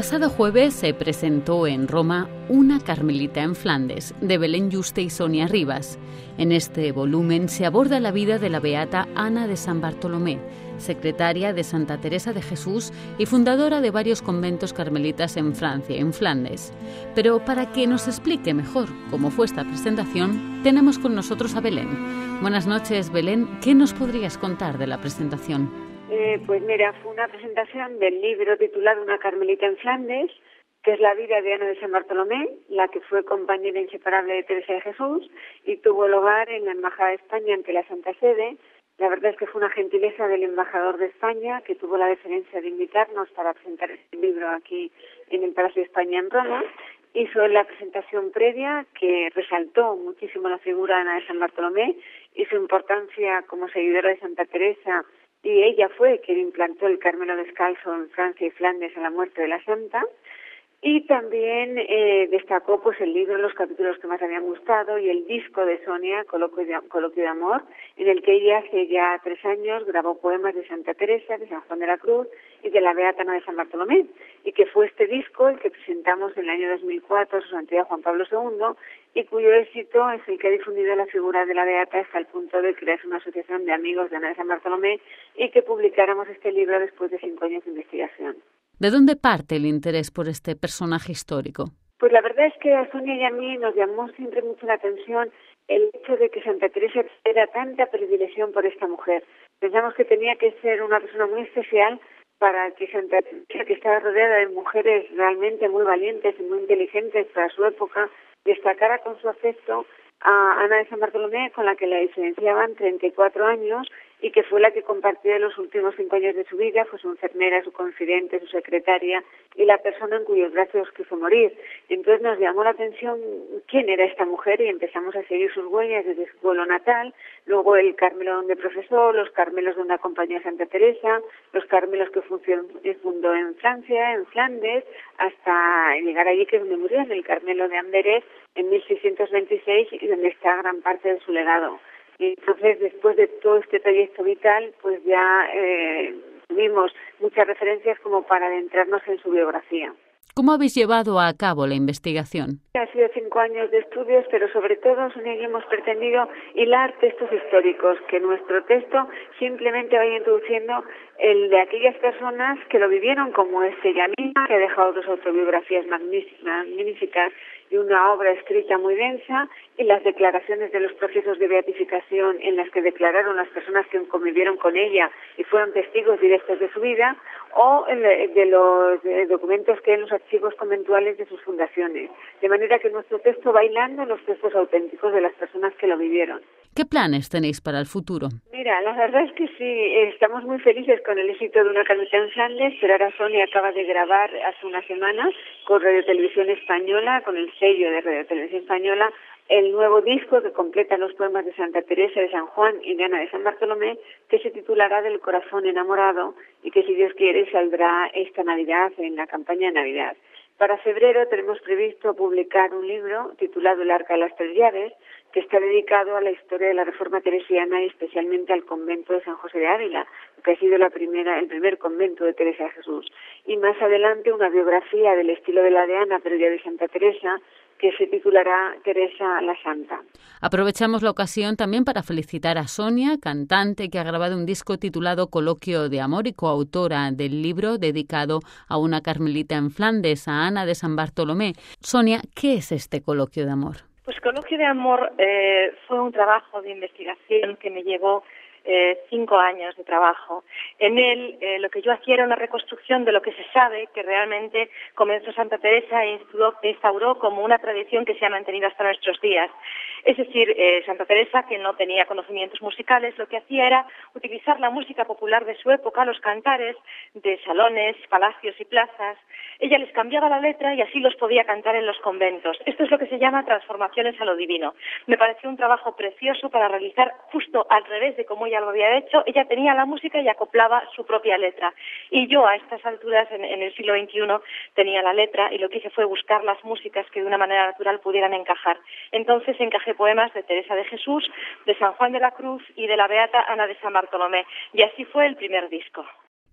pasado jueves se presentó en Roma Una Carmelita en Flandes, de Belén Yuste y Sonia Rivas. En este volumen se aborda la vida de la beata Ana de San Bartolomé, secretaria de Santa Teresa de Jesús y fundadora de varios conventos carmelitas en Francia, en Flandes. Pero para que nos explique mejor cómo fue esta presentación, tenemos con nosotros a Belén. Buenas noches, Belén. ¿Qué nos podrías contar de la presentación? Pues mira, fue una presentación del libro titulado Una Carmelita en Flandes, que es la vida de Ana de San Bartolomé, la que fue compañera inseparable de Teresa de Jesús y tuvo lugar en la Embajada de España ante la Santa Sede. La verdad es que fue una gentileza del embajador de España que tuvo la deferencia de invitarnos para presentar este libro aquí en el Palacio de España en Roma. Hizo la presentación previa que resaltó muchísimo la figura de Ana de San Bartolomé y su importancia como seguidora de Santa Teresa, y ella fue quien implantó el Carmelo descalzo en Francia y Flandes a la muerte de la santa. Y también destacó pues el libro, los capítulos que más le habían gustado y el disco de Sonia, Coloquio de Amor, en el que ella hace ya 3 años grabó poemas de Santa Teresa, de San Juan de la Cruz y de la beata Ana de San Bartolomé, y que fue este disco el que presentamos en el año 2004 a su santidad Juan Pablo II, y cuyo éxito es el que ha difundido la figura de la beata hasta el punto de crear una asociación de amigos de Ana de San Bartolomé y que publicáramos este libro después de 5 años de investigación. ¿De dónde parte el interés por este personaje histórico? Pues la verdad es que a Sonia y a mí nos llamó siempre mucho la atención el hecho de que Santa Teresa era tanta predilección por esta mujer. Pensamos que tenía que ser una persona muy especial para que Santa Teresa, que estaba rodeada de mujeres realmente muy valientes y muy inteligentes para su época, destacara con su afecto a Ana de San Bartolomé, con la que la diferenciaban 34 años y que fue la que compartió los últimos 5 años de su vida, fue su enfermera, su confidente, su secretaria y la persona en cuyos brazos quiso morir. Entonces nos llamó la atención quién era esta mujer y empezamos a seguir sus huellas desde su pueblo natal, luego el Carmelo donde profesó, los Carmelos donde acompañó a Santa Teresa, los Carmelos que fundó en Francia, en Flandes, hasta llegar allí que es donde murió, en el Carmelo de Amberes, en 1626, y donde está gran parte de su legado. Y entonces, después de todo este trayecto vital, pues ya tuvimos muchas referencias como para adentrarnos en su biografía. ¿Cómo habéis llevado a cabo la investigación? Ha sido 5 años de estudios, pero sobre todo, Sonia y yo hemos pretendido hilar textos históricos, que nuestro texto simplemente vaya introduciendo el de aquellas personas que lo vivieron, como es ella misma, que ha dejado 2 autobiografías magníficas y una obra escrita muy densa, y las declaraciones de los procesos de beatificación en las que declararon las personas que convivieron con ella y fueron testigos directos de su vida, o de los documentos que hay en los archivos conventuales de sus fundaciones, de manera que nuestro texto va hilando los textos auténticos de las personas que lo vivieron. ¿Qué planes tenéis para el futuro? Mira, la verdad es que sí, estamos muy felices con el éxito de Una Carmelita en Flandes, pero ahora Sonia acaba de grabar hace una semana con Radio Televisión Española, con el sello de Radio Televisión Española, el nuevo disco que completa los poemas de Santa Teresa de San Juan y de Ana de San Bartolomé, que se titulará Del corazón enamorado y que, si Dios quiere, saldrá esta Navidad, en la campaña de Navidad. Para febrero tenemos previsto publicar un libro titulado El Arca de las 3 llaves, que está dedicado a la historia de la Reforma teresiana y especialmente al convento de San José de Ávila, que ha sido el primer convento de Teresa de Jesús. Y más adelante una biografía del estilo de la de Ana, pero ya de Santa Teresa, que se titulará Teresa la Santa. Aprovechamos la ocasión también para felicitar a Sonia, cantante que ha grabado un disco titulado Coloquio de Amor y coautora del libro dedicado a Una Carmelita en Flandes, a Ana de San Bartolomé. Sonia, ¿qué es este Coloquio de Amor? Pues Coloquio de Amor fue un trabajo de investigación que me llevó 5 años de trabajo. En él lo que yo hacía era una reconstrucción de lo que se sabe que realmente comenzó Santa Teresa e instauró como una tradición que se ha mantenido hasta nuestros días. Es decir, Santa Teresa, que no tenía conocimientos musicales, lo que hacía era utilizar la música popular de su época, los cantares de salones, palacios y plazas. Ella les cambiaba la letra y así los podía cantar en los conventos. Esto es lo que se llama transformaciones a lo divino. Me pareció un trabajo precioso para realizar justo al revés de cómo ella lo había hecho. Ella tenía la música y acoplaba su propia letra. Y yo a estas alturas, en el siglo XXI, tenía la letra y lo que hice fue buscar las músicas que de una manera natural pudieran encajar. Entonces encajé poemas de Teresa de Jesús, de San Juan de la Cruz y de la beata Ana de San Bartolomé. Y así fue el primer disco.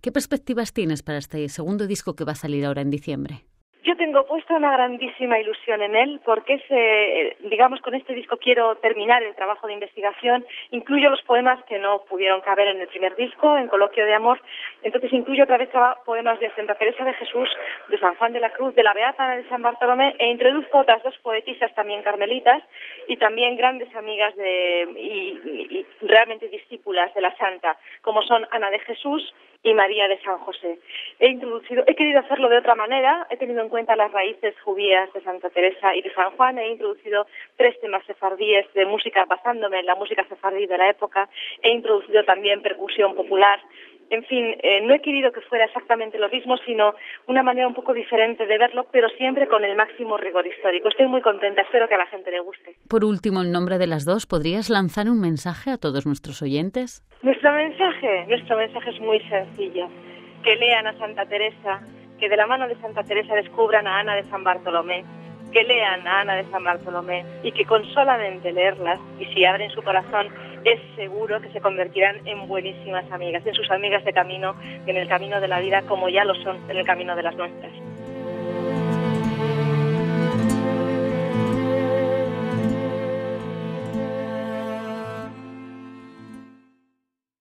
¿Qué perspectivas tienes para este segundo disco que va a salir ahora en diciembre? Yo tengo puesta una grandísima ilusión en él porque con este disco quiero terminar el trabajo de investigación. Incluyo los poemas que no pudieron caber en el primer disco, en Coloquio de Amor. Entonces incluyo otra vez poemas de Santa Teresa de Jesús, de San Juan de la Cruz, de la Beata Ana de San Bartolomé, e introduzco otras dos poetisas también carmelitas y también grandes amigas y realmente discípulas de la Santa, como son Ana de Jesús y María de San José. He querido hacerlo de otra manera, he tenido en cuenta las raíces judías de Santa Teresa y de San Juan, he introducido 3 temas sefardíes de música basándome en la música sefardí de la época, he introducido también percusión popular. En fin, no he querido que fuera exactamente lo mismo, sino una manera un poco diferente de verlo, pero siempre con el máximo rigor histórico. Estoy muy contenta, espero que a la gente le guste. Por último, en nombre de las dos, ¿podrías lanzar un mensaje a todos nuestros oyentes? Nuestro mensaje es muy sencillo. Que lean a Santa Teresa, que de la mano de Santa Teresa descubran a Ana de San Bartolomé, que lean a Ana de San Bartolomé y que con solamente leerlas, y si abren su corazón, es seguro que se convertirán en buenísimas amigas, en sus amigas de camino, en el camino de la vida, como ya lo son en el camino de las nuestras.